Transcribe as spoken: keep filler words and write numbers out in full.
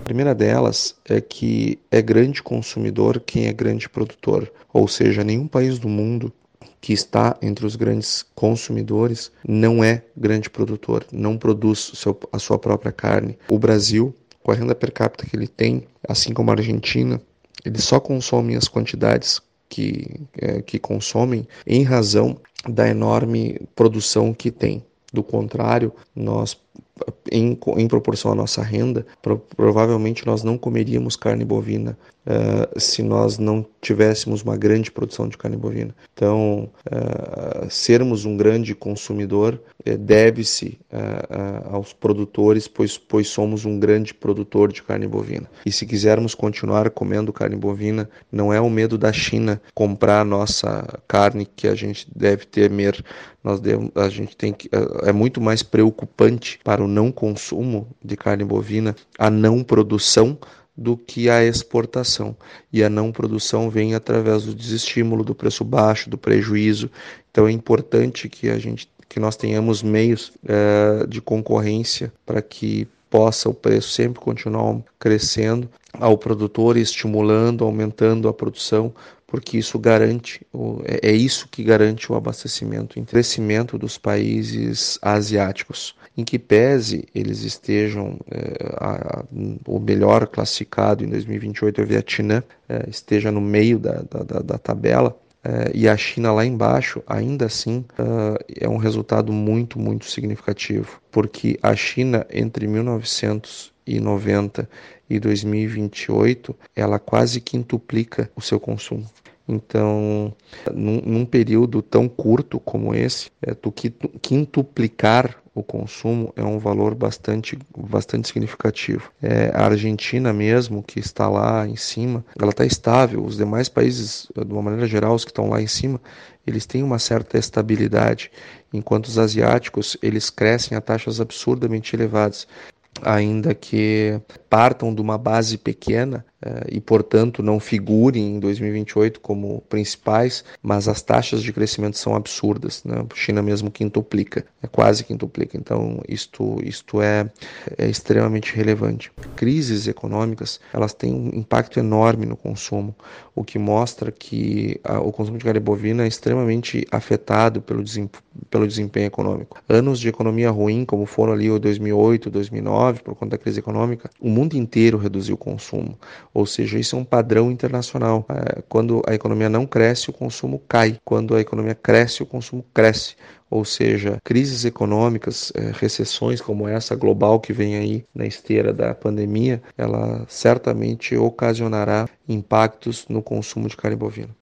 primeira delas é que é grande consumidor quem é grande produtor, ou seja, nenhum país do mundo que está entre os grandes consumidores não é grande produtor, não produz o seu, a sua própria carne. O Brasil, com a renda per capita que ele tem, assim como a Argentina, ele só consome as quantidades que, é, que consomem em razão da enorme produção que tem. Do contrário, nós, em, em proporção à nossa renda, pro, provavelmente nós não comeríamos carne bovina uh, se nós não tivéssemos uma grande produção de carne bovina. Então, uh, sermos um grande consumidor uh, deve-se uh, uh, aos produtores, pois, pois somos um grande produtor de carne bovina. E se quisermos continuar comendo carne bovina, não é o medo da China comprar a nossa carne que a gente deve temer. Nós devemos, a gente tem que, é muito mais preocupante para o não consumo de carne bovina a não produção do que a exportação. E a não produção vem através do desestímulo, do preço baixo, do prejuízo. Então é importante que a gente, que nós tenhamos meios é, de concorrência para que possa o preço sempre continuar crescendo ao produtor, estimulando, aumentando a produção, porque isso garante, é isso que garante o abastecimento e crescimento dos países asiáticos. Em que pese eles estejam, é, a, a, o melhor classificado em dois mil e vinte e oito é o Vietnã, é, esteja no meio da, da, da tabela, é, e a China lá embaixo, ainda assim, é, é um resultado muito, muito significativo, porque a China, entre mil novecentos e noventa e dois mil e vinte e oito, ela quase quintuplica o seu consumo. Então, num, num período tão curto como esse, é, tu quintuplicar o consumo é um valor bastante, bastante significativo. É, a Argentina mesmo, que está lá em cima, ela está estável. Os demais países, de uma maneira geral, os que estão lá em cima, eles têm uma certa estabilidade, enquanto os asiáticos, eles crescem a taxas absurdamente elevadas, ainda que partam de uma base pequena eh, e, portanto, não figurem em dois mil e vinte e oito como principais, mas as taxas de crescimento são absurdas, né? A China mesmo quintuplica, é quase quintuplica, então isto, isto é, é extremamente relevante. Crises econômicas, elas têm um impacto enorme no consumo, o que mostra que a, o consumo de carne bovina é extremamente afetado pelo, desem, pelo desempenho econômico. Anos de economia ruim, como foram ali o dois mil e oito, dois mil e nove, por conta da crise econômica, o mundo inteiro reduziu o consumo. Ou seja, isso é um padrão internacional. Quando a economia não cresce, o consumo cai. Quando a economia cresce, o consumo cresce. Ou seja, crises econômicas, recessões como essa global que vem aí na esteira da pandemia, ela certamente ocasionará impactos no consumo de carne bovina.